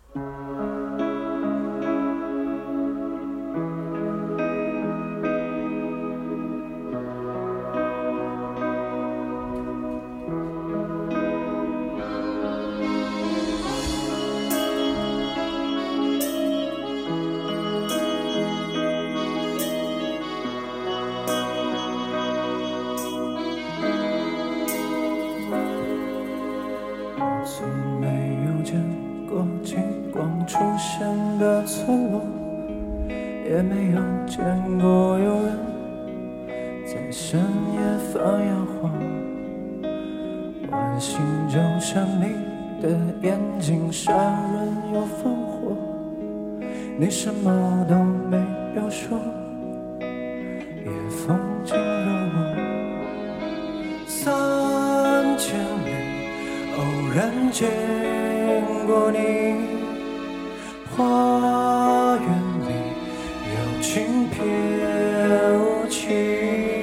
从没有见过极光出现的村落，也没有见过有人在深夜放烟花。晚星就像你的眼睛，杀人又放火，你什么都没有说，夜风轻柔我。3000里偶然见过你，花园里有轻翩舞起，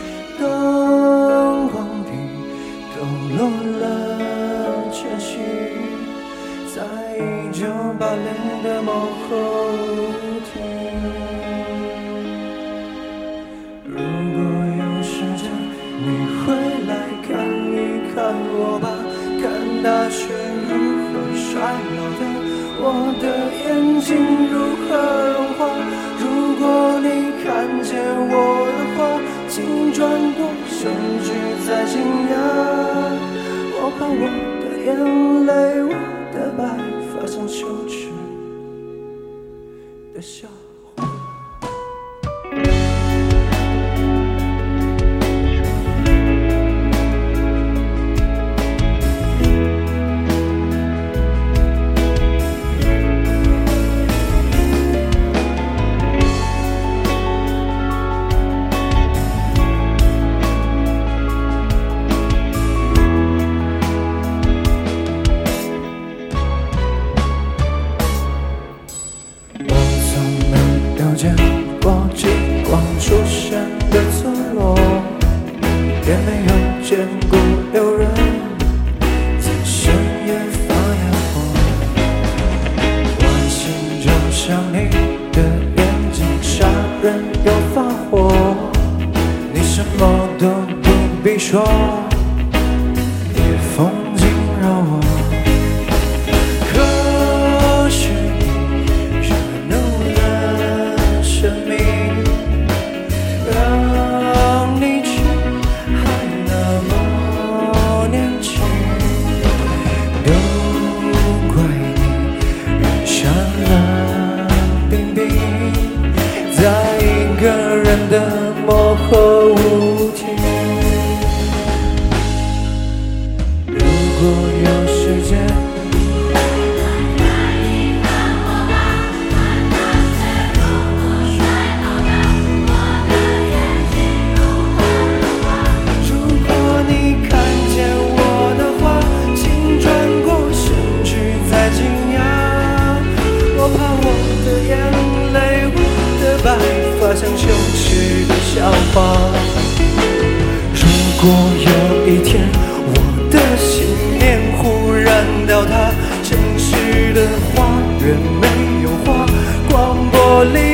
灯光里抖落了晨曦，在1980的某后庭。如果有时间，你会来看一看我吧，看大雪如何衰老的，我的眼睛如何融化。如果你看见我的话，请转过身去再惊讶。我怕我的眼泪，我的白发像羞耻的笑话。见过极光出现的村落，也没有见过有人在深夜放烟火。晚星就像你的眼睛，杀人又放火，你什么都不必说，夜风惊扰我。在一个人的幕后舞厅，如果有时间，你会来看一看我吧，看那些如何衰老的，我的眼睛如何融化。如果你看见我的话，请转过身去再惊讶。我怕我的眼泪，白发像羞耻的笑话。如果有一天我的信念忽然倒塌，城市的花园没有花，广播里